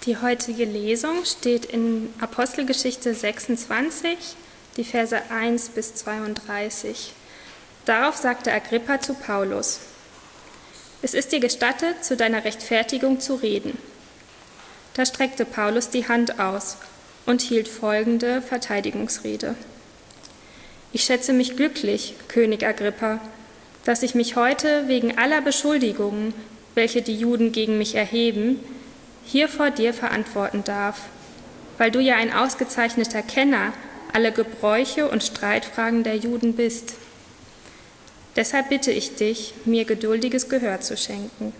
Die heutige Lesung steht in Apostelgeschichte 26, die Verse 1 bis 32. Darauf sagte Agrippa zu Paulus: Es ist dir gestattet, zu deiner Rechtfertigung zu reden. Da streckte Paulus die Hand aus und hielt folgende Verteidigungsrede: Ich schätze mich glücklich, König Agrippa, dass ich mich heute wegen aller Beschuldigungen, welche die Juden gegen mich erheben, hier vor dir verantworten darf, weil du ja ein ausgezeichneter Kenner aller Gebräuche und Streitfragen der Juden bist. Deshalb bitte ich dich, mir geduldiges Gehör zu schenken.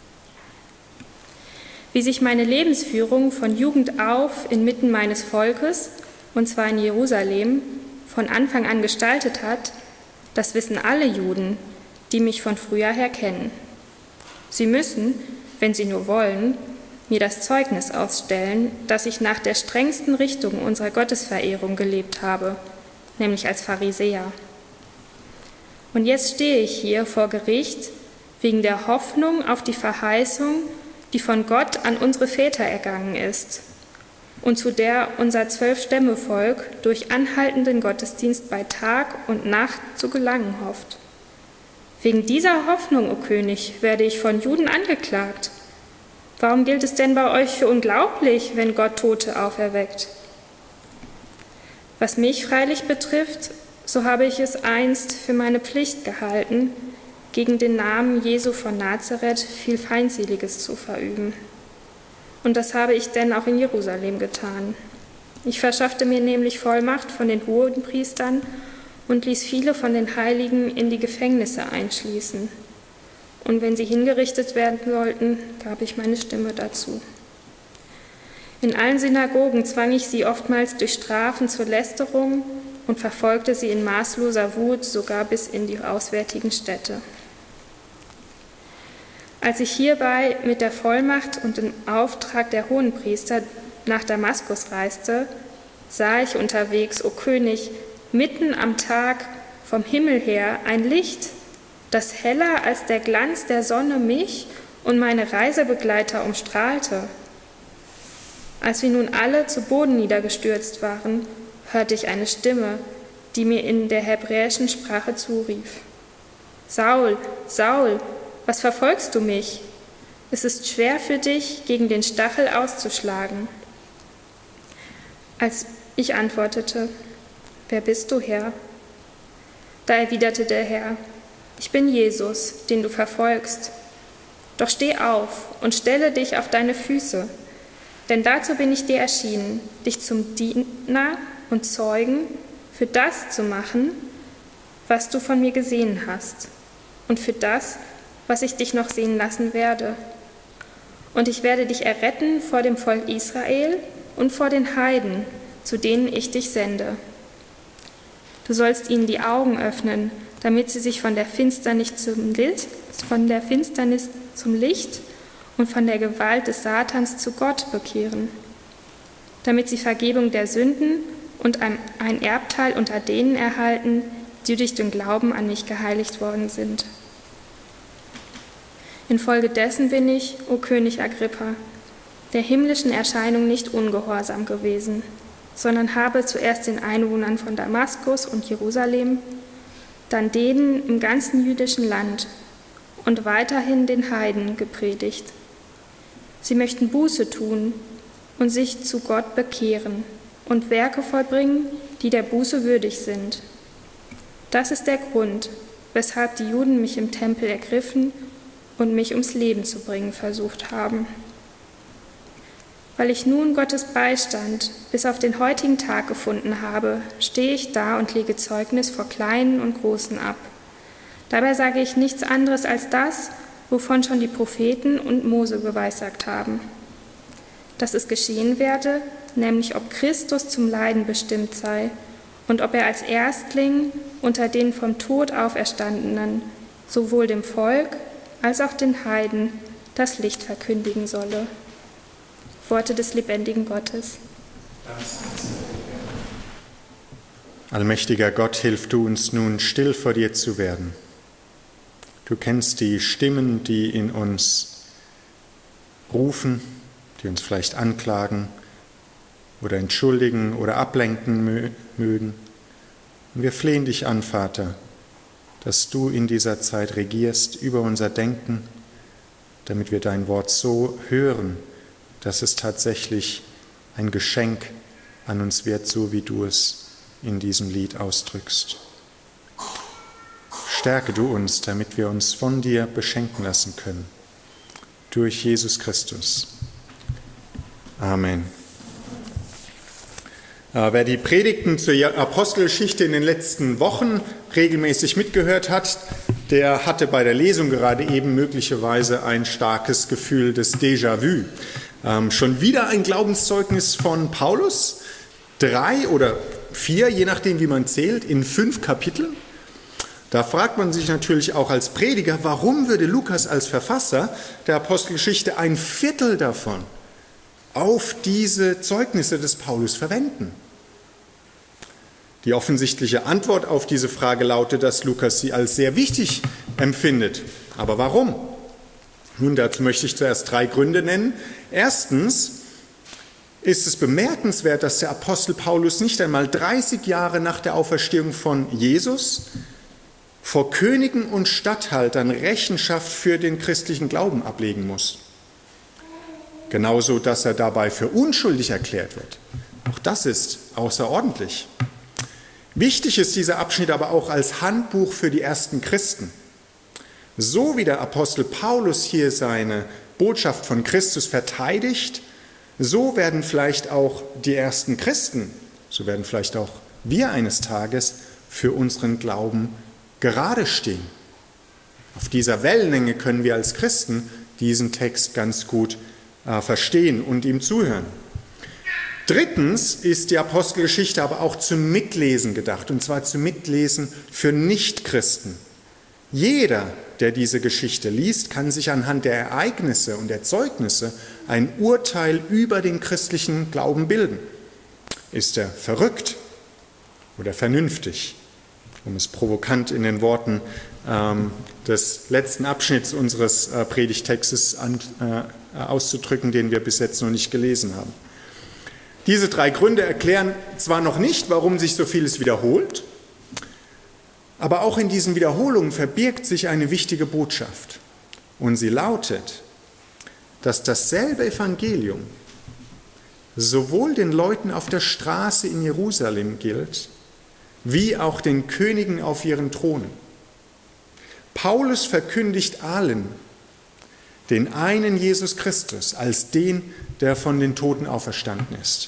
Wie sich meine Lebensführung von Jugend auf inmitten meines Volkes, und zwar in Jerusalem, von Anfang an gestaltet hat, das wissen alle Juden, die mich von früher her kennen. Sie müssen, wenn sie nur wollen, mir das Zeugnis ausstellen, dass ich nach der strengsten Richtung unserer Gottesverehrung gelebt habe, nämlich als Pharisäer. Und jetzt stehe ich hier vor Gericht wegen der Hoffnung auf die Verheißung, die von Gott an unsere Väter ergangen ist und zu der unser 12-Stämme-Volk durch anhaltenden Gottesdienst bei Tag und Nacht zu gelangen hofft. Wegen dieser Hoffnung, o König, werde ich von Juden angeklagt. Warum gilt es denn bei euch für unglaublich, wenn Gott Tote auferweckt? Was mich freilich betrifft, so habe ich es einst für meine Pflicht gehalten, gegen den Namen Jesu von Nazareth viel Feindseliges zu verüben. Und das habe ich denn auch in Jerusalem getan. Ich verschaffte mir nämlich Vollmacht von den Hohenpriestern und ließ viele von den Heiligen in die Gefängnisse einschließen. Und wenn sie hingerichtet werden sollten, gab ich meine Stimme dazu. In allen Synagogen zwang ich sie oftmals durch Strafen zur Lästerung und verfolgte sie in maßloser Wut sogar bis in die auswärtigen Städte. Als ich hierbei mit der Vollmacht und im Auftrag der Hohenpriester nach Damaskus reiste, sah ich unterwegs, o König, mitten am Tag vom Himmel her ein Licht, das heller als der Glanz der Sonne mich und meine Reisebegleiter umstrahlte. Als wir nun alle zu Boden niedergestürzt waren, hörte ich eine Stimme, die mir in der hebräischen Sprache zurief: Saul, Saul, was verfolgst du mich? Es ist schwer für dich, gegen den Stachel auszuschlagen. Als ich antwortete: Wer bist du, Herr? Da erwiderte der Herr: Ich bin Jesus, den du verfolgst. Doch steh auf und stelle dich auf deine Füße, denn dazu bin ich dir erschienen, dich zum Diener und Zeugen für das zu machen, was du von mir gesehen hast, und für das, was ich dich noch sehen lassen werde. Und ich werde dich erretten vor dem Volk Israel und vor den Heiden, zu denen ich dich sende. Du sollst ihnen die Augen öffnen, damit sie sich von der Finsternis zum Licht und von der Gewalt des Satans zu Gott bekehren, damit sie Vergebung der Sünden und ein Erbteil unter denen erhalten, die durch den Glauben an mich geheiligt worden sind. Infolgedessen bin ich, o König Agrippa, der himmlischen Erscheinung nicht ungehorsam gewesen, sondern habe zuerst den Einwohnern von Damaskus und Jerusalem, dann denen im ganzen jüdischen Land und weiterhin den Heiden gepredigt. Sie möchten Buße tun und sich zu Gott bekehren und Werke vollbringen, die der Buße würdig sind. Das ist der Grund, weshalb die Juden mich im Tempel ergriffen und mich ums Leben zu bringen versucht haben. Weil ich nun Gottes Beistand bis auf den heutigen Tag gefunden habe, stehe ich da und lege Zeugnis vor Kleinen und Großen ab. Dabei sage ich nichts anderes als das, wovon schon die Propheten und Mose geweissagt haben. Dass es geschehen werde, nämlich ob Christus zum Leiden bestimmt sei und ob er als Erstling unter den vom Tod Auferstandenen sowohl dem Volk als auch den Heiden das Licht verkündigen solle. Worte des lebendigen Gottes. Allmächtiger Gott, hilf du uns nun, still vor dir zu werden. Du kennst die Stimmen, die in uns rufen, die uns vielleicht anklagen oder entschuldigen oder ablenken mögen. Und wir flehen dich an, Vater, dass du in dieser Zeit regierst über unser Denken, damit wir dein Wort so hören, dass es tatsächlich ein Geschenk an uns wird, so wie du es in diesem Lied ausdrückst. Stärke du uns, damit wir uns von dir beschenken lassen können. Durch Jesus Christus. Amen. Wer die Predigten zur Apostelgeschichte in den letzten Wochen regelmäßig mitgehört hat, der hatte bei der Lesung gerade eben möglicherweise ein starkes Gefühl des Déjà-vu. Schon wieder ein Glaubenszeugnis von Paulus, 3 oder 4, je nachdem wie man zählt, in 5 Kapiteln. Da fragt man sich natürlich auch als Prediger, warum würde Lukas als Verfasser der Apostelgeschichte ein Viertel davon auf diese Zeugnisse des Paulus verwenden? Die offensichtliche Antwort auf diese Frage lautet, dass Lukas sie als sehr wichtig empfindet. Aber warum? Nun, dazu möchte ich zuerst 3 Gründe nennen. Erstens ist es bemerkenswert, dass der Apostel Paulus nicht einmal 30 Jahre nach der Auferstehung von Jesus vor Königen und Statthaltern Rechenschaft für den christlichen Glauben ablegen muss. Genauso, dass er dabei für unschuldig erklärt wird. Auch das ist außerordentlich. Wichtig ist dieser Abschnitt aber auch als Handbuch für die ersten Christen. So wie der Apostel Paulus hier seine Botschaft von Christus verteidigt, so werden vielleicht auch die ersten Christen, so werden vielleicht auch wir eines Tages für unseren Glauben gerade stehen. Auf dieser Wellenlänge können wir als Christen diesen Text ganz gut verstehen und ihm zuhören. Drittens ist die Apostelgeschichte aber auch zum Mitlesen gedacht, und zwar zum Mitlesen für Nichtchristen. Jeder, der diese Geschichte liest, kann sich anhand der Ereignisse und der Zeugnisse ein Urteil über den christlichen Glauben bilden. Ist er verrückt oder vernünftig? Um es provokant in den Worten des letzten Abschnitts unseres Predigtextes auszudrücken, den wir bis jetzt noch nicht gelesen haben. Diese 3 Gründe erklären zwar noch nicht, warum sich so vieles wiederholt, aber auch in diesen Wiederholungen verbirgt sich eine wichtige Botschaft. Und sie lautet, dass dasselbe Evangelium sowohl den Leuten auf der Straße in Jerusalem gilt, wie auch den Königen auf ihren Thronen. Paulus verkündigt allen den einen Jesus Christus als den, der von den Toten auferstanden ist.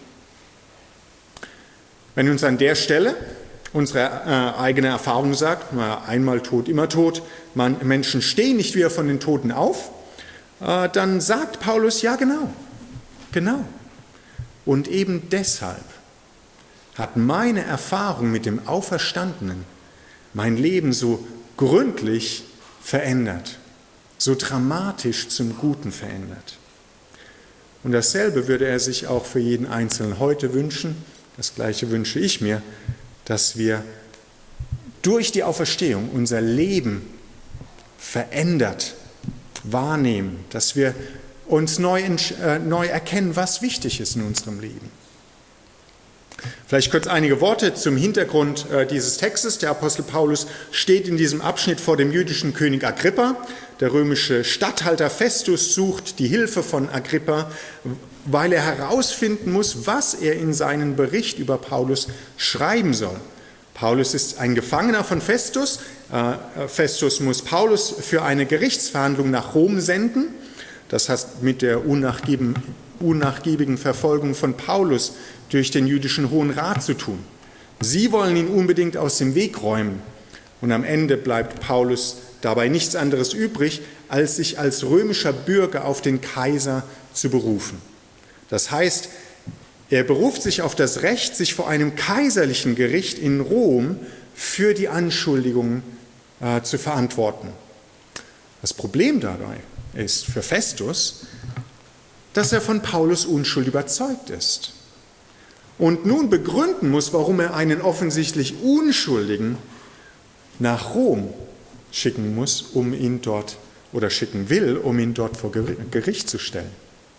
Wenn uns an der Stelle unsere eigene Erfahrung sagt, einmal tot, immer tot, Menschen stehen nicht wieder von den Toten auf, dann sagt Paulus, ja genau. Und eben deshalb hat meine Erfahrung mit dem Auferstandenen mein Leben so gründlich verändert, so dramatisch zum Guten verändert. Und dasselbe würde er sich auch für jeden Einzelnen heute wünschen, das Gleiche wünsche ich mir, dass wir durch die Auferstehung unser Leben verändert wahrnehmen, dass wir uns neu erkennen, was wichtig ist in unserem Leben. Vielleicht kurz einige Worte zum Hintergrund dieses Textes. Der Apostel Paulus steht in diesem Abschnitt vor dem jüdischen König Agrippa. Der römische Statthalter Festus sucht die Hilfe von Agrippa, weil er herausfinden muss, was er in seinen Bericht über Paulus schreiben soll. Paulus ist ein Gefangener von Festus. Festus muss Paulus für eine Gerichtsverhandlung nach Rom senden. Das hat mit der unnachgiebigen Verfolgung von Paulus durch den jüdischen Hohen Rat zu tun. Sie wollen ihn unbedingt aus dem Weg räumen. Und am Ende bleibt Paulus dabei nichts anderes übrig, als sich als römischer Bürger auf den Kaiser zu berufen. Das heißt, er beruft sich auf das Recht, sich vor einem kaiserlichen Gericht in Rom für die Anschuldigungen zu verantworten. Das Problem dabei ist für Festus, dass er von Paulus Unschuld überzeugt ist und nun begründen muss, warum er einen offensichtlich Unschuldigen nach Rom schicken muss, um ihn dort, oder schicken will, um ihn dort vor Gericht zu stellen.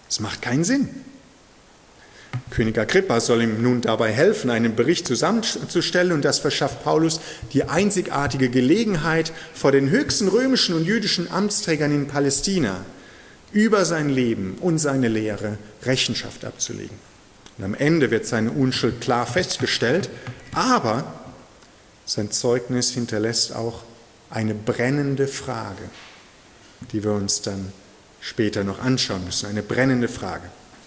Das macht keinen Sinn. König Agrippa soll ihm nun dabei helfen, einen Bericht zusammenzustellen, und das verschafft Paulus die einzigartige Gelegenheit, vor den höchsten römischen und jüdischen Amtsträgern in Palästina über sein Leben und seine Lehre Rechenschaft abzulegen. Und am Ende wird seine Unschuld klar festgestellt, aber sein Zeugnis hinterlässt auch eine brennende Frage, die wir uns dann später noch anschauen müssen. Eine brennende Frage.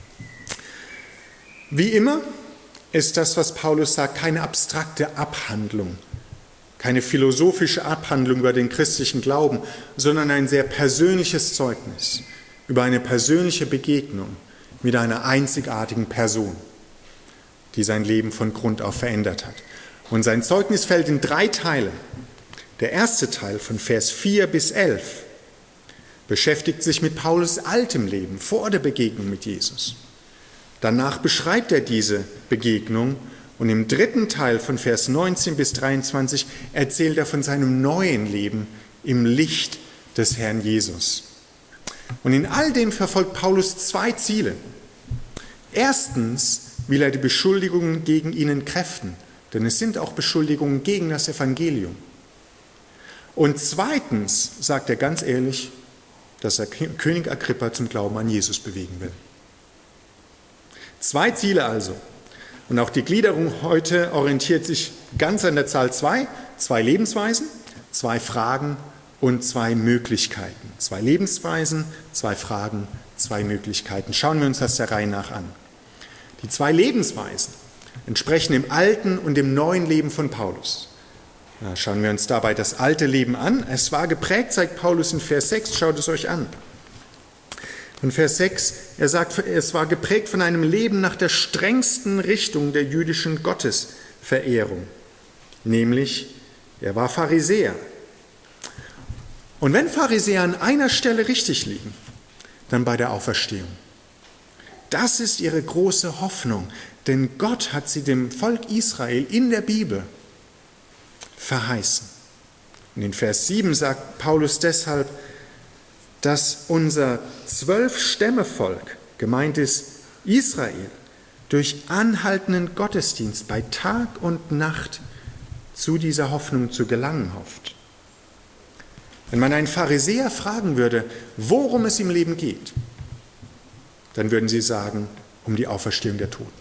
Wie immer ist das, was Paulus sagt, keine abstrakte Abhandlung, keine philosophische Abhandlung über den christlichen Glauben, sondern ein sehr persönliches Zeugnis über eine persönliche Begegnung mit einer einzigartigen Person, die sein Leben von Grund auf verändert hat. Und sein Zeugnis fällt in 3 Teile. Der erste Teil von Vers 4 bis 11 beschäftigt sich mit Paulus' altem Leben vor der Begegnung mit Jesus. Danach beschreibt er diese Begegnung, und im dritten Teil von Vers 19 bis 23 erzählt er von seinem neuen Leben im Licht des Herrn Jesus. Und in all dem verfolgt Paulus 2 Ziele. Erstens will er die Beschuldigungen gegen ihn entkräften, denn es sind auch Beschuldigungen gegen das Evangelium. Und zweitens sagt er ganz ehrlich, dass er König Agrippa zum Glauben an Jesus bewegen will. 2 Ziele also. Und auch die Gliederung heute orientiert sich ganz an der Zahl 2. 2 Lebensweisen, 2 Fragen und 2 Möglichkeiten. 2 Lebensweisen, 2 Fragen, 2 Möglichkeiten. Schauen wir uns das der Reihe nach an. Die 2 Lebensweisen entsprechen dem alten und dem neuen Leben von Paulus. Schauen wir uns dabei das alte Leben an. Es war geprägt, sagt Paulus in Vers 6, schaut es euch an. In Vers 6, er sagt, es war geprägt von einem Leben nach der strengsten Richtung der jüdischen Gottesverehrung. Nämlich, er war Pharisäer. Und wenn Pharisäer an einer Stelle richtig liegen, dann bei der Auferstehung. Das ist ihre große Hoffnung, denn Gott hat sie dem Volk Israel in der Bibel verheißen. Und in Vers 7 sagt Paulus deshalb, dass unser 12-Stämme-Volk, gemeint ist Israel, durch anhaltenden Gottesdienst bei Tag und Nacht zu dieser Hoffnung zu gelangen hofft. Wenn man einen Pharisäer fragen würde, worum es im Leben geht, dann würden sie sagen, um die Auferstehung der Toten.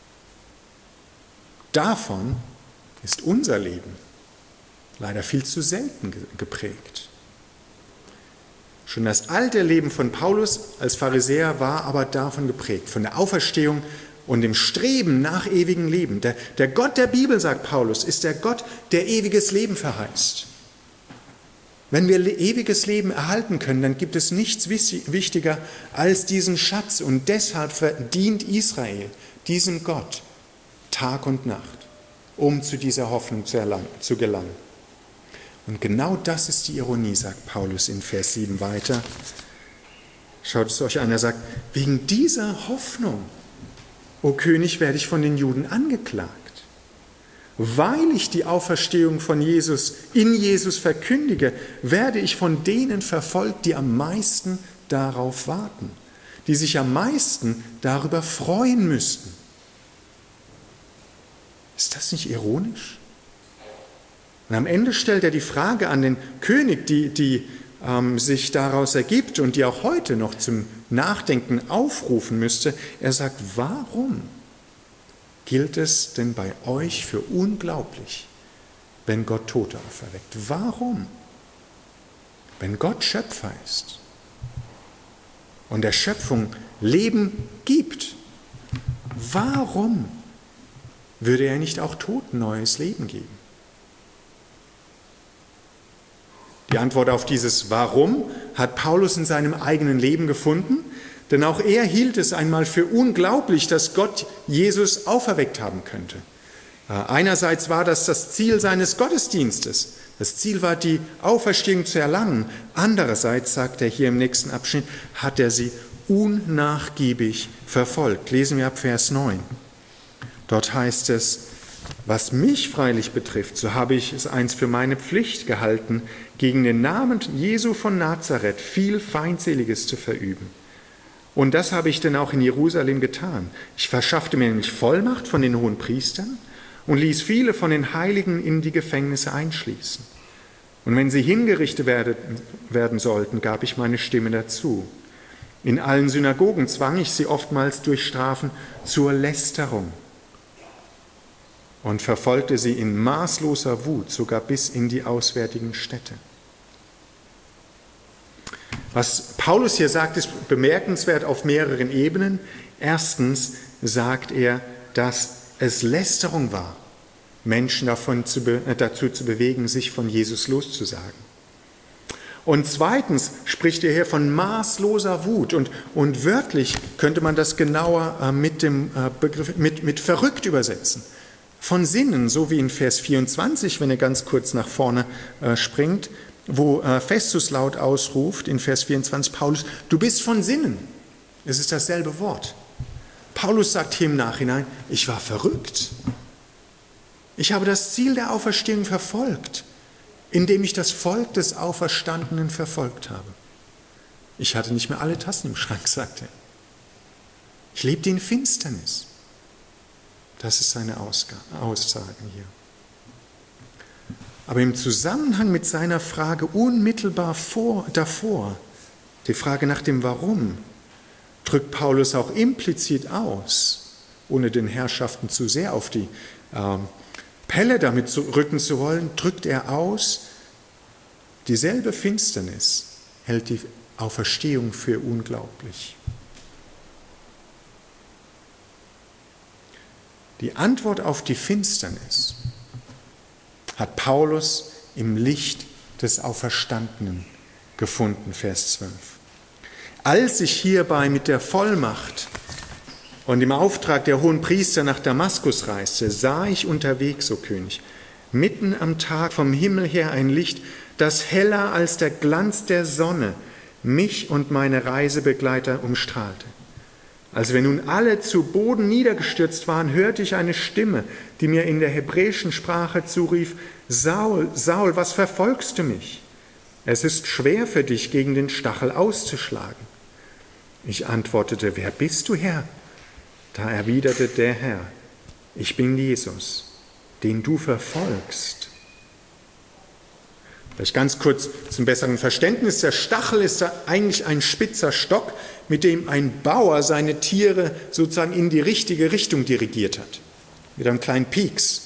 Davon ist unser Leben leider viel zu selten geprägt. Schon das alte Leben von Paulus als Pharisäer war aber davon geprägt, von der Auferstehung und dem Streben nach ewigem Leben. Der Gott der Bibel, sagt Paulus, ist der Gott, der ewiges Leben verheißt. Wenn wir ewiges Leben erhalten können, dann gibt es nichts wichtiger als diesen Schatz. Und deshalb verdient Israel diesem Gott Tag und Nacht, um zu dieser Hoffnung zu gelangen. Und genau das ist die Ironie, sagt Paulus in Vers 7 weiter. Schaut es euch an, er sagt, wegen dieser Hoffnung, o König, werde ich von den Juden angeklagt. Weil ich die Auferstehung von Jesus in Jesus verkündige, werde ich von denen verfolgt, die am meisten darauf warten, die sich am meisten darüber freuen müssten. Ist das nicht ironisch? Und am Ende stellt er die Frage an den König, die sich daraus ergibt und die auch heute noch zum Nachdenken aufrufen müsste. Er sagt, warum gilt es denn bei euch für unglaublich, wenn Gott Tote auferweckt? Warum? Wenn Gott Schöpfer ist und der Schöpfung Leben gibt, warum würde er nicht auch Toten neues Leben geben? Die Antwort auf dieses Warum hat Paulus in seinem eigenen Leben gefunden, denn auch er hielt es einmal für unglaublich, dass Gott Jesus auferweckt haben könnte. Einerseits war das Ziel seines Gottesdienstes. Das Ziel war, die Auferstehung zu erlangen. Andererseits, sagt er hier im nächsten Abschnitt, hat er sie unnachgiebig verfolgt. Lesen wir ab Vers 9. Dort heißt es, was mich freilich betrifft, so habe ich es einst für meine Pflicht gehalten, gegen den Namen Jesu von Nazareth viel Feindseliges zu verüben. Und das habe ich denn auch in Jerusalem getan. Ich verschaffte mir nämlich Vollmacht von den Hohenpriestern und ließ viele von den Heiligen in die Gefängnisse einschließen. Und wenn sie hingerichtet werden sollten, gab ich meine Stimme dazu. In allen Synagogen zwang ich sie oftmals durch Strafen zur Lästerung und verfolgte sie in maßloser Wut, sogar bis in die auswärtigen Städte. Was Paulus hier sagt, ist bemerkenswert auf mehreren Ebenen. Erstens sagt er, dass es Lästerung war, Menschen dazu zu bewegen, sich von Jesus loszusagen. Und zweitens spricht er hier von maßloser Wut. Und wörtlich könnte man das genauer mit dem Begriff mit verrückt übersetzen. Von Sinnen, so wie in Vers 24, wenn er ganz kurz nach vorne springt, wo Festus laut ausruft in Vers 24, Paulus, du bist von Sinnen. Es ist dasselbe Wort. Paulus sagt hier im Nachhinein, ich war verrückt. Ich habe das Ziel der Auferstehung verfolgt, indem ich das Volk des Auferstandenen verfolgt habe. Ich hatte nicht mehr alle Tassen im Schrank, sagt er. Ich lebte in Finsternis. Das ist seine Aussage hier. Aber im Zusammenhang mit seiner Frage unmittelbar davor, die Frage nach dem Warum, drückt Paulus auch implizit aus, ohne den Herrschaften zu sehr auf die Pelle damit rücken zu wollen, drückt er aus, dieselbe Finsternis hält die Auferstehung für unglaublich. Die Antwort auf die Finsternis hat Paulus im Licht des Auferstandenen gefunden, Vers 12. Als ich hierbei mit der Vollmacht und im Auftrag der Hohenpriester nach Damaskus reiste, sah ich unterwegs, o König, mitten am Tag vom Himmel her ein Licht, das heller als der Glanz der Sonne mich und meine Reisebegleiter umstrahlte. Als wir nun alle zu Boden niedergestürzt waren, hörte ich eine Stimme, die mir in der hebräischen Sprache zurief, Saul, Saul, was verfolgst du mich? Es ist schwer für dich, gegen den Stachel auszuschlagen. Ich antwortete, wer bist du, Herr? Da erwiderte der Herr, ich bin Jesus, den du verfolgst. Vielleicht ganz kurz zum besseren Verständnis, der Stachel ist eigentlich ein spitzer Stock, mit dem ein Bauer seine Tiere sozusagen in die richtige Richtung dirigiert hat, mit einem kleinen Pieks.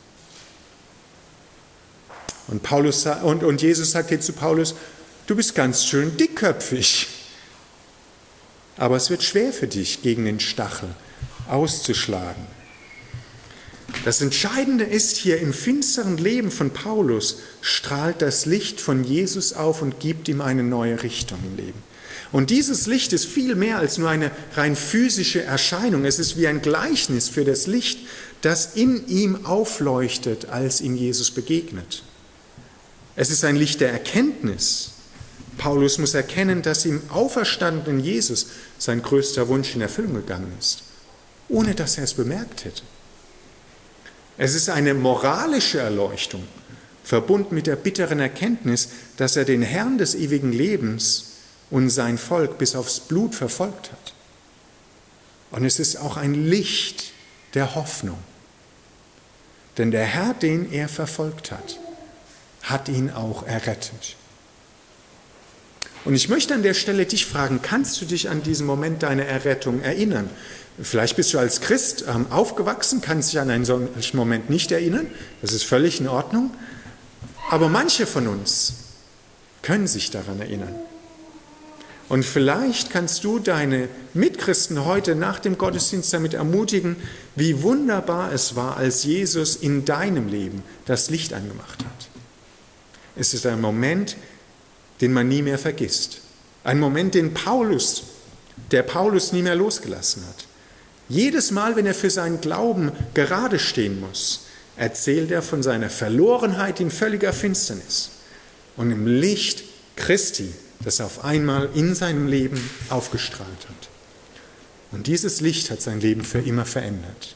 Und Jesus sagt hier zu Paulus, du bist ganz schön dickköpfig, aber es wird schwer für dich, gegen den Stachel auszuschlagen. Das Entscheidende ist hier, im finsteren Leben von Paulus strahlt das Licht von Jesus auf und gibt ihm eine neue Richtung im Leben. Und dieses Licht ist viel mehr als nur eine rein physische Erscheinung. Es ist wie ein Gleichnis für das Licht, das in ihm aufleuchtet, als ihm Jesus begegnet. Es ist ein Licht der Erkenntnis. Paulus muss erkennen, dass im auferstandenen Jesus sein größter Wunsch in Erfüllung gegangen ist, ohne dass er es bemerkt hätte. Es ist eine moralische Erleuchtung, verbunden mit der bitteren Erkenntnis, dass er den Herrn des ewigen Lebens und sein Volk bis aufs Blut verfolgt hat. Und es ist auch ein Licht der Hoffnung. Denn der Herr, den er verfolgt hat ihn auch errettet. Und ich möchte an der Stelle dich fragen, kannst du dich an diesen Moment deiner Errettung erinnern? Vielleicht bist du als Christ aufgewachsen, kannst dich an einen solchen Moment nicht erinnern. Das ist völlig in Ordnung. Aber manche von uns können sich daran erinnern. Und vielleicht kannst du deine Mitchristen heute nach dem Gottesdienst damit ermutigen, wie wunderbar es war, als Jesus in deinem Leben das Licht angemacht hat. Es ist ein Moment, den man nie mehr vergisst. Ein Moment, der Paulus nie mehr losgelassen hat. Jedes Mal, wenn er für seinen Glauben gerade stehen muss, erzählt er von seiner Verlorenheit in völliger Finsternis und im Licht Christi, das auf einmal in seinem Leben aufgestrahlt hat. Und dieses Licht hat sein Leben für immer verändert.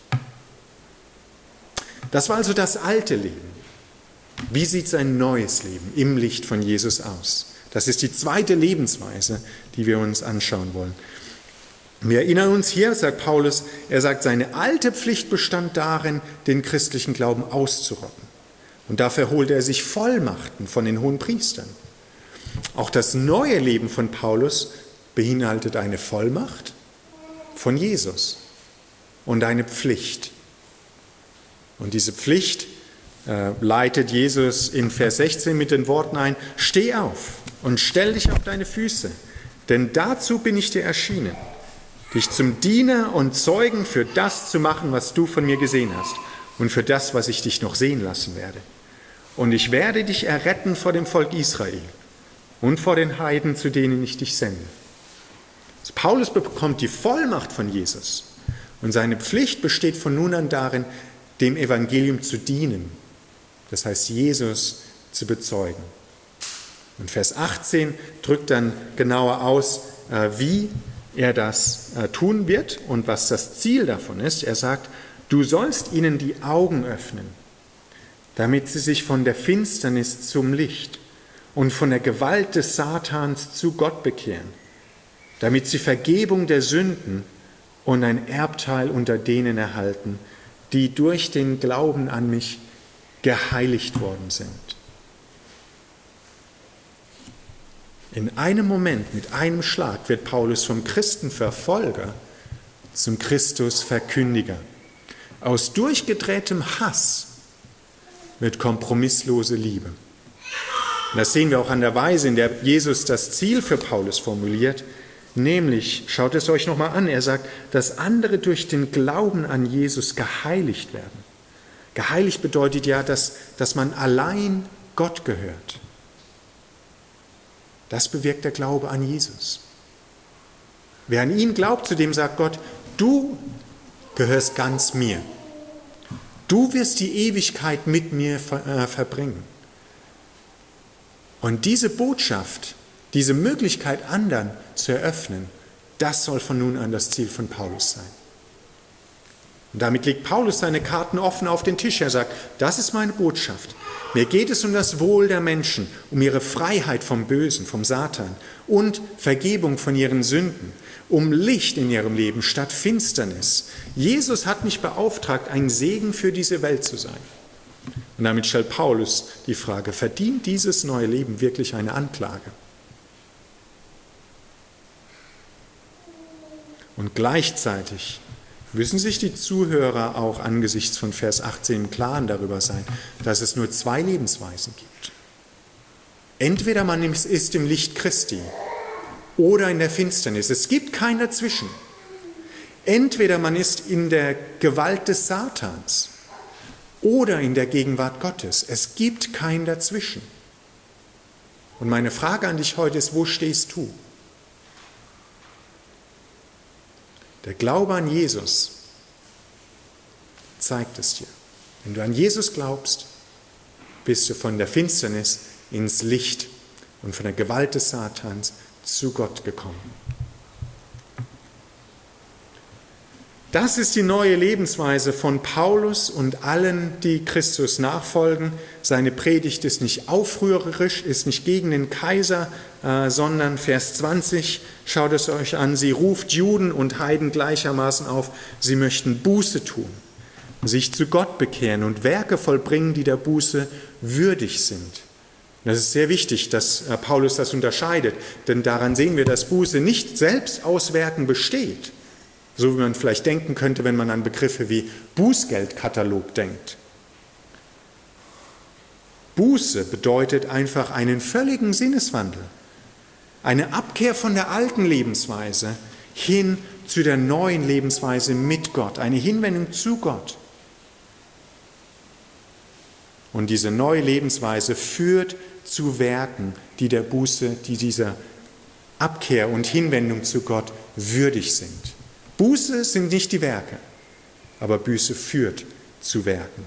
Das war also das alte Leben. Wie sieht sein neues Leben im Licht von Jesus aus? Das ist die zweite Lebensweise, die wir uns anschauen wollen. Wir erinnern uns hier, sagt Paulus, er sagt, seine alte Pflicht bestand darin, den christlichen Glauben auszurotten. Und dafür holte er sich Vollmachten von den Hohenpriestern. Auch das neue Leben von Paulus beinhaltet eine Vollmacht von Jesus und eine Pflicht. Und diese Pflicht leitet Jesus in Vers 16 mit den Worten ein: Steh auf und stell dich auf deine Füße, denn dazu bin ich dir erschienen, dich zum Diener und Zeugen für das zu machen, was du von mir gesehen hast und für das, was ich dich noch sehen lassen werde. Und ich werde dich erretten vor dem Volk Israel und vor den Heiden, zu denen ich dich sende. Also Paulus bekommt die Vollmacht von Jesus und seine Pflicht besteht von nun an darin, dem Evangelium zu dienen. Das heißt, Jesus zu bezeugen. Und Vers 18 drückt dann genauer aus, wie er das tun wird und was das Ziel davon ist. Er sagt, du sollst ihnen die Augen öffnen, damit sie sich von der Finsternis zum Licht und von der Gewalt des Satans zu Gott bekehren, damit sie Vergebung der Sünden und ein Erbteil unter denen erhalten, die durch den Glauben an mich geheiligt worden sind. In einem Moment, mit einem Schlag, wird Paulus vom Christenverfolger zum Christusverkündiger. Aus durchgedrehtem Hass wird kompromisslose Liebe. Und das sehen wir auch an der Weise, in der Jesus das Ziel für Paulus formuliert, nämlich, schaut es euch nochmal an, er sagt, dass andere durch den Glauben an Jesus geheiligt werden. Geheiligt bedeutet ja, dass man allein Gott gehört. Das bewirkt der Glaube an Jesus. Wer an ihn glaubt, zu dem sagt Gott, du gehörst ganz mir. Du wirst die Ewigkeit mit mir verbringen. Und diese Botschaft, diese Möglichkeit, anderen zu eröffnen, das soll von nun an das Ziel von Paulus sein. Und damit legt Paulus seine Karten offen auf den Tisch. Er sagt, das ist meine Botschaft. Mir geht es um das Wohl der Menschen, um ihre Freiheit vom Bösen, vom Satan und Vergebung von ihren Sünden, um Licht in ihrem Leben statt Finsternis. Jesus hat mich beauftragt, ein Segen für diese Welt zu sein. Und damit stellt Paulus die Frage, verdient dieses neue Leben wirklich eine Anklage? Und gleichzeitig müssen sich die Zuhörer auch angesichts von Vers 18 im Klaren darüber sein, dass es nur zwei Lebensweisen gibt. Entweder man ist im Licht Christi oder in der Finsternis. Es gibt kein Dazwischen. Entweder man ist in der Gewalt des Satans oder in der Gegenwart Gottes. Es gibt kein Dazwischen. Und meine Frage an dich heute ist, wo stehst du? Der Glaube an Jesus zeigt es dir. Wenn du an Jesus glaubst, bist du von der Finsternis ins Licht und von der Gewalt des Satans zu Gott gekommen. Das ist die neue Lebensweise von Paulus und allen, die Christus nachfolgen. Seine Predigt ist nicht aufrührerisch, ist nicht gegen den Kaiser, sondern Vers 20, schaut es euch an, sie ruft Juden und Heiden gleichermaßen auf, sie möchten Buße tun, sich zu Gott bekehren und Werke vollbringen, die der Buße würdig sind. Das ist sehr wichtig, dass Paulus das unterscheidet, denn daran sehen wir, dass Buße nicht selbst aus Werken besteht, so wie man vielleicht denken könnte, wenn man an Begriffe wie Bußgeldkatalog denkt. Buße bedeutet einfach einen völligen Sinneswandel, eine Abkehr von der alten Lebensweise hin zu der neuen Lebensweise mit Gott, eine Hinwendung zu Gott. Und diese neue Lebensweise führt zu Werken, die der Buße, die dieser Abkehr und Hinwendung zu Gott würdig sind. Buße sind nicht die Werke, aber Buße führt zu Werken.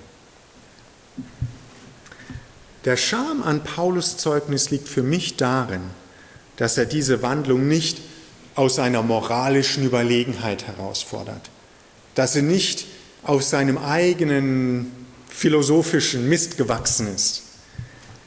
Der Charme an Paulus' Zeugnis liegt für mich darin, dass er diese Wandlung nicht aus einer moralischen Überlegenheit herausfordert, dass er nicht aus seinem eigenen philosophischen Mist gewachsen ist,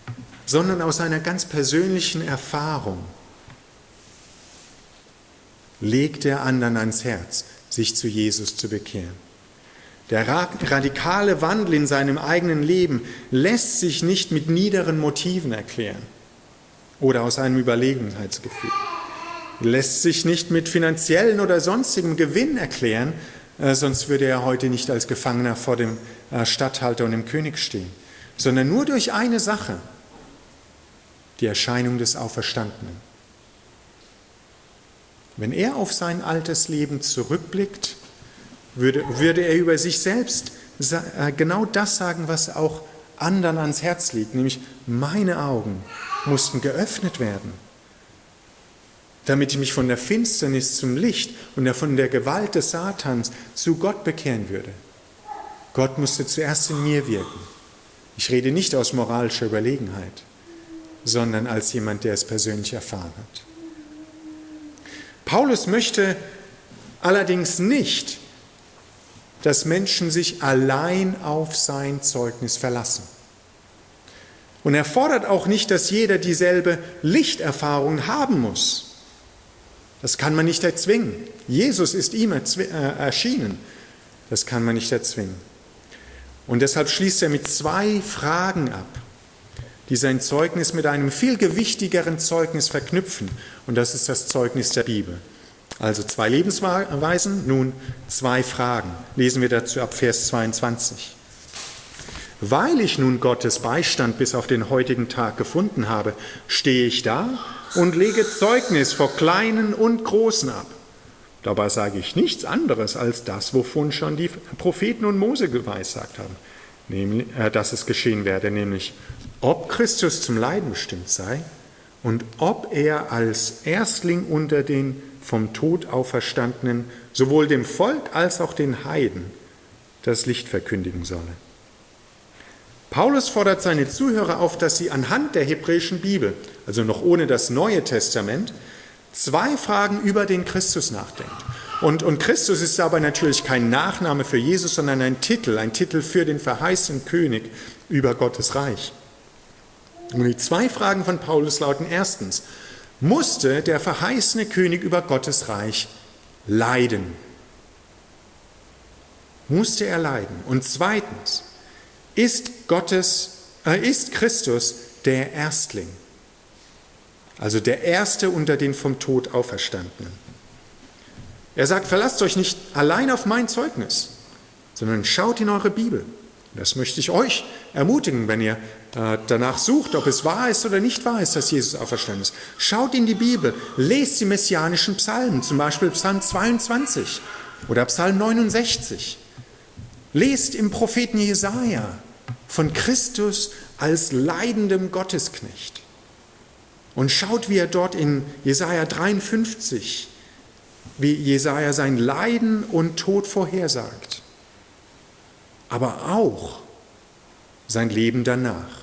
sondern aus einer ganz persönlichen Erfahrung. legt er anderen ans Herz, sich zu Jesus zu bekehren. Der radikale Wandel in seinem eigenen Leben lässt sich nicht mit niederen Motiven erklären oder aus einem Überlegenheitsgefühl. Lässt sich nicht mit finanziellen oder sonstigem Gewinn erklären, sonst würde er heute nicht als Gefangener vor dem Statthalter und dem König stehen, sondern nur durch eine Sache, die Erscheinung des Auferstandenen. Wenn er auf sein altes Leben zurückblickt, würde er über sich selbst genau das sagen, was auch anderen ans Herz liegt, nämlich meine Augen mussten geöffnet werden, damit ich mich von der Finsternis zum Licht und von der Gewalt des Satans zu Gott bekehren würde. Gott musste zuerst in mir wirken. Ich rede nicht aus moralischer Überlegenheit, sondern als jemand, der es persönlich erfahren hat. Paulus möchte allerdings nicht, dass Menschen sich allein auf sein Zeugnis verlassen. Und er fordert auch nicht, dass jeder dieselbe Lichterfahrung haben muss. Das kann man nicht erzwingen. Jesus ist ihm erschienen. Das kann man nicht erzwingen. Und deshalb schließt er mit 2 Fragen ab, die sein Zeugnis mit einem viel gewichtigeren Zeugnis verknüpfen. Und das ist das Zeugnis der Bibel. Also 2 Lebensweisen, nun 2 Fragen. Lesen wir dazu ab Vers 22. Weil ich nun Gottes Beistand bis auf den heutigen Tag gefunden habe, stehe ich da und lege Zeugnis vor Kleinen und Großen ab. Dabei sage ich nichts anderes als das, wovon schon die Propheten und Mose geweissagt haben, nämlich, dass es geschehen werde, nämlich ob Christus zum Leiden bestimmt sei und ob er als Erstling unter den vom Tod Auferstandenen sowohl dem Volk als auch den Heiden das Licht verkündigen solle. Paulus fordert seine Zuhörer auf, dass sie anhand der hebräischen Bibel, also noch ohne das Neue Testament, 2 Fragen über den Christus nachdenkt. Und Christus ist aber natürlich kein Nachname für Jesus, sondern ein Titel für den verheißenen König über Gottes Reich. Und die 2 Fragen von Paulus lauten erstens: Musste der verheißene König über Gottes Reich leiden? Musste er leiden? Und zweitens: Ist Christus der Erstling, also der Erste unter den vom Tod Auferstandenen? Er sagt, verlasst euch nicht allein auf mein Zeugnis, sondern schaut in eure Bibel. Das möchte ich euch ermutigen, wenn ihr danach sucht, ob es wahr ist oder nicht wahr ist, dass Jesus auferstanden ist. Schaut in die Bibel, lest die messianischen Psalmen, zum Beispiel Psalm 22 oder Psalm 69. Lest im Propheten Jesaja von Christus als leidendem Gottesknecht. Und schaut, wie er dort in Jesaja 53, wie Jesaja sein Leiden und Tod vorhersagt, aber auch sein Leben danach.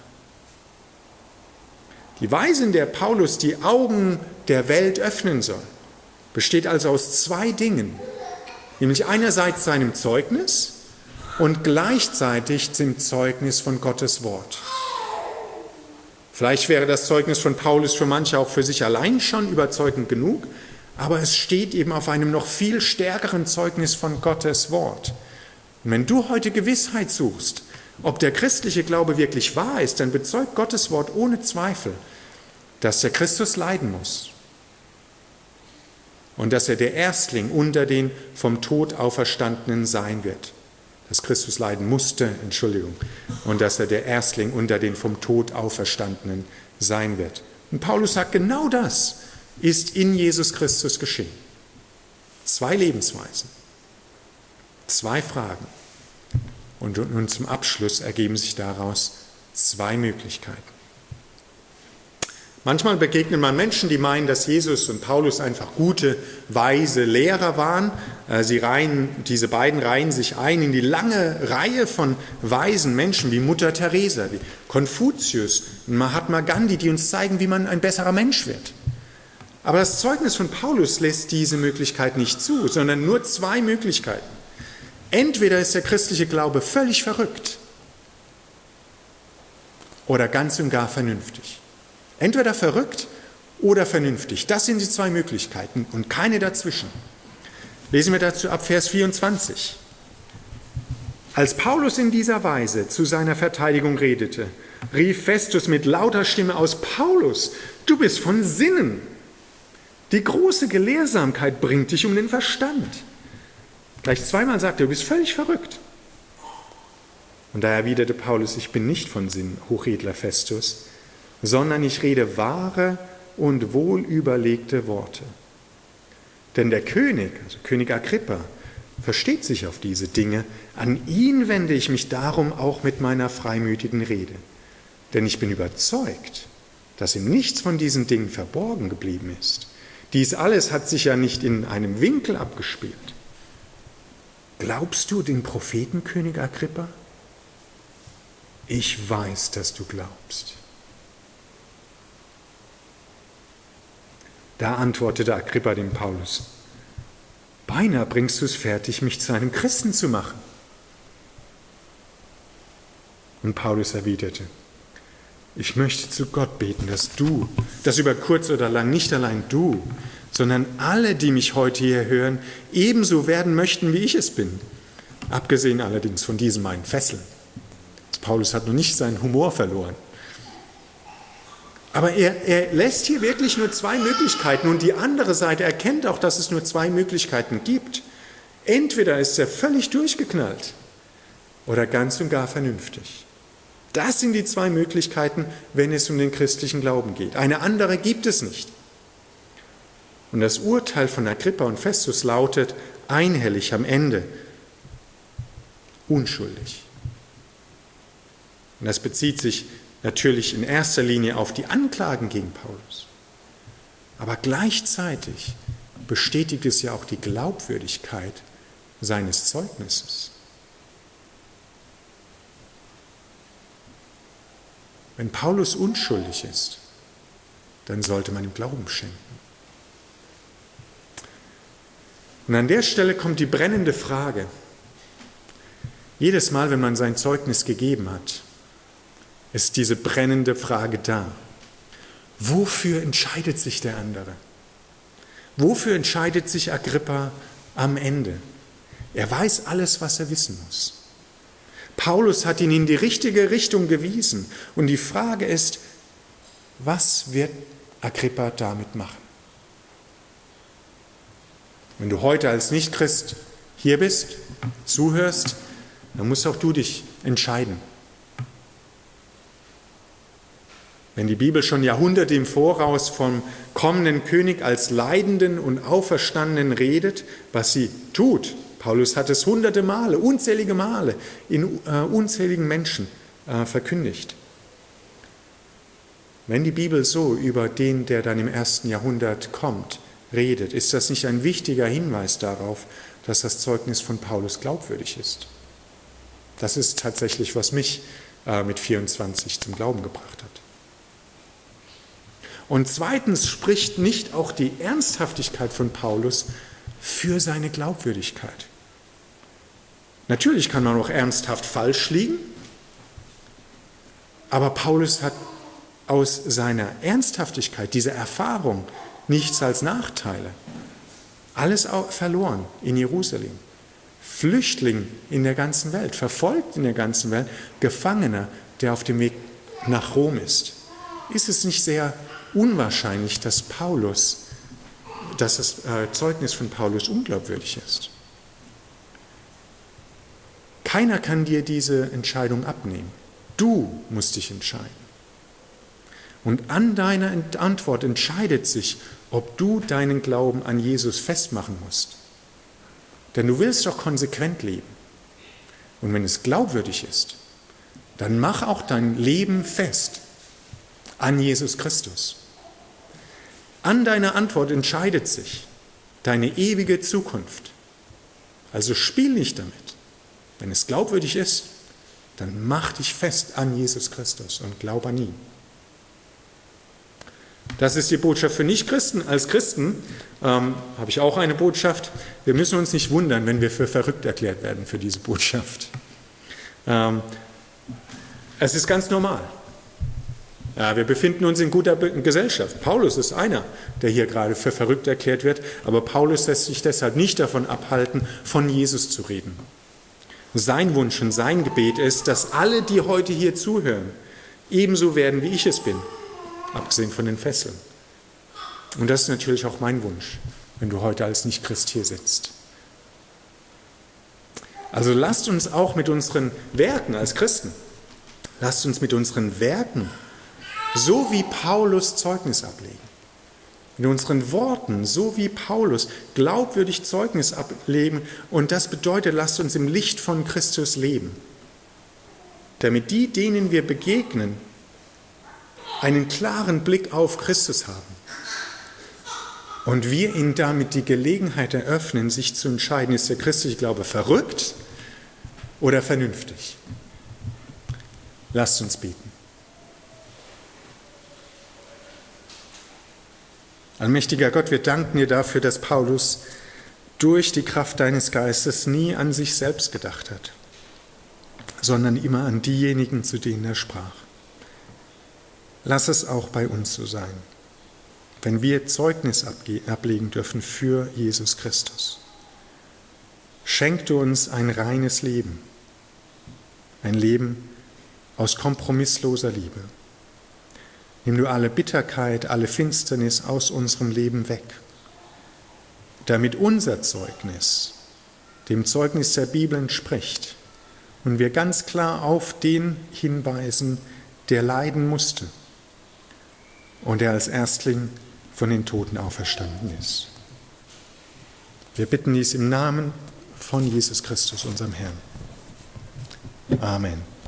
Die Weise, in der Paulus die Augen der Welt öffnen soll, besteht also aus 2 Dingen, nämlich einerseits seinem Zeugnis und gleichzeitig dem Zeugnis von Gottes Wort. Vielleicht wäre das Zeugnis von Paulus für manche auch für sich allein schon überzeugend genug, aber es steht eben auf einem noch viel stärkeren Zeugnis von Gottes Wort. Und wenn du heute Gewissheit suchst, ob der christliche Glaube wirklich wahr ist, dann bezeugt Gottes Wort ohne Zweifel, dass der Christus leiden muss und dass er der Erstling unter den vom Tod Auferstandenen sein wird. Dass Christus leiden musste, und dass er der Erstling unter den vom Tod Auferstandenen sein wird. Und Paulus sagt, genau das ist in Jesus Christus geschehen. 2 Lebensweisen, 2 Fragen. Und nun zum Abschluss ergeben sich daraus 2 Möglichkeiten. Manchmal begegnet man Menschen, die meinen, dass Jesus und Paulus einfach gute, weise Lehrer waren. Diese beiden reihen sich ein in die lange Reihe von weisen Menschen wie Mutter Teresa, wie Konfuzius und Mahatma Gandhi, die uns zeigen, wie man ein besserer Mensch wird. Aber das Zeugnis von Paulus lässt diese Möglichkeit nicht zu, sondern nur 2 Möglichkeiten. Entweder ist der christliche Glaube völlig verrückt oder ganz und gar vernünftig. Entweder verrückt oder vernünftig. Das sind die zwei Möglichkeiten und keine dazwischen. Lesen wir dazu ab Vers 24. Als Paulus in dieser Weise zu seiner Verteidigung redete, rief Festus mit lauter Stimme aus: Paulus, du bist von Sinnen. Die große Gelehrsamkeit bringt dich um den Verstand. Gleich zweimal sagt er: Du bist völlig verrückt. Und da erwiderte Paulus: Ich bin nicht von Sinnen, hochedler Festus, sondern ich rede wahre und wohlüberlegte Worte. Denn der König, also König Agrippa, versteht sich auf diese Dinge. An ihn wende ich mich darum auch mit meiner freimütigen Rede. Denn ich bin überzeugt, dass ihm nichts von diesen Dingen verborgen geblieben ist. Dies alles hat sich ja nicht in einem Winkel abgespielt. Glaubst du den Propheten, König Agrippa? Ich weiß, dass du glaubst. Da antwortete Agrippa dem Paulus: Beinahe bringst du es fertig, mich zu einem Christen zu machen. Und Paulus erwiderte: Ich möchte zu Gott beten, dass über kurz oder lang nicht allein du, sondern alle, die mich heute hier hören, ebenso werden möchten, wie ich es bin. Abgesehen allerdings von diesen meinen Fesseln. Paulus hat noch nicht seinen Humor verloren. Aber er lässt hier wirklich nur zwei Möglichkeiten und die andere Seite erkennt auch, dass es nur zwei Möglichkeiten gibt. Entweder ist er völlig durchgeknallt oder ganz und gar vernünftig. Das sind die zwei Möglichkeiten, wenn es um den christlichen Glauben geht. Eine andere gibt es nicht. Und das Urteil von Agrippa und Festus lautet einhellig am Ende: unschuldig. Und das bezieht sich natürlich in erster Linie auf die Anklagen gegen Paulus. Aber gleichzeitig bestätigt es ja auch die Glaubwürdigkeit seines Zeugnisses. Wenn Paulus unschuldig ist, dann sollte man ihm Glauben schenken. Und an der Stelle kommt die brennende Frage. Jedes Mal, wenn man sein Zeugnis gegeben hat, ist diese brennende Frage da. Wofür entscheidet sich der andere? Wofür entscheidet sich Agrippa am Ende? Er weiß alles, was er wissen muss. Paulus hat ihn in die richtige Richtung gewiesen. Und die Frage ist, was wird Agrippa damit machen? Wenn du heute als Nichtchrist hier bist, zuhörst, dann musst auch du dich entscheiden. Wenn die Bibel schon Jahrhunderte im Voraus vom kommenden König als Leidenden und Auferstandenen redet, was sie tut, Paulus hat es hunderte Male, unzählige Male in unzähligen Menschen verkündigt. Wenn die Bibel so über den, der dann im 1. Jahrhundert kommt, redet, ist das nicht ein wichtiger Hinweis darauf, dass das Zeugnis von Paulus glaubwürdig ist? Das ist tatsächlich, was mich mit 24 zum Glauben gebracht hat. Und zweitens spricht nicht auch die Ernsthaftigkeit von Paulus für seine Glaubwürdigkeit. Natürlich kann man auch ernsthaft falsch liegen, aber Paulus hat aus seiner Ernsthaftigkeit, dieser Erfahrung, nichts als Nachteile. Alles verloren in Jerusalem. Flüchtling in der ganzen Welt, verfolgt in der ganzen Welt, Gefangener, der auf dem Weg nach Rom ist. Ist es nicht sehr unwahrscheinlich, dass das Zeugnis von Paulus unglaubwürdig ist? Keiner kann dir diese Entscheidung abnehmen. Du musst dich entscheiden. Und an deiner Antwort entscheidet sich, ob du deinen Glauben an Jesus festmachen musst. Denn du willst doch konsequent leben. Und wenn es glaubwürdig ist, dann mach auch dein Leben fest an Jesus Christus. An deiner Antwort entscheidet sich deine ewige Zukunft. Also spiel nicht damit. Wenn es glaubwürdig ist, dann mach dich fest an Jesus Christus und glaub an ihn. Das ist die Botschaft für Nichtchristen. Als Christen habe ich auch eine Botschaft. Wir müssen uns nicht wundern, wenn wir für verrückt erklärt werden für diese Botschaft. Es ist ganz normal. Ja, wir befinden uns in guter Gesellschaft. Paulus ist einer, der hier gerade für verrückt erklärt wird, aber Paulus lässt sich deshalb nicht davon abhalten, von Jesus zu reden. Sein Wunsch und sein Gebet ist, dass alle, die heute hier zuhören, ebenso werden, wie ich es bin, abgesehen von den Fesseln. Und das ist natürlich auch mein Wunsch, wenn du heute als Nicht-Christ hier sitzt. Also lasst uns auch mit unseren Werken als Christen, lasst uns mit unseren Werken, so wie Paulus, Zeugnis ablegen. Mit unseren Worten, so wie Paulus, glaubwürdig Zeugnis ablegen. Und das bedeutet, lasst uns im Licht von Christus leben. Damit die, denen wir begegnen, einen klaren Blick auf Christus haben. Und wir ihnen damit die Gelegenheit eröffnen, sich zu entscheiden, ist der christliche Glaube verrückt oder vernünftig? Lasst uns beten. Allmächtiger Gott, wir danken dir dafür, dass Paulus durch die Kraft deines Geistes nie an sich selbst gedacht hat, sondern immer an diejenigen, zu denen er sprach. Lass es auch bei uns so sein, wenn wir Zeugnis ablegen dürfen für Jesus Christus. Schenk du uns ein reines Leben, ein Leben aus kompromissloser Liebe. Nimm du alle Bitterkeit, alle Finsternis aus unserem Leben weg, damit unser Zeugnis dem Zeugnis der Bibel entspricht und wir ganz klar auf den hinweisen, der leiden musste und der als Erstling von den Toten auferstanden ist. Wir bitten dies im Namen von Jesus Christus, unserem Herrn. Amen.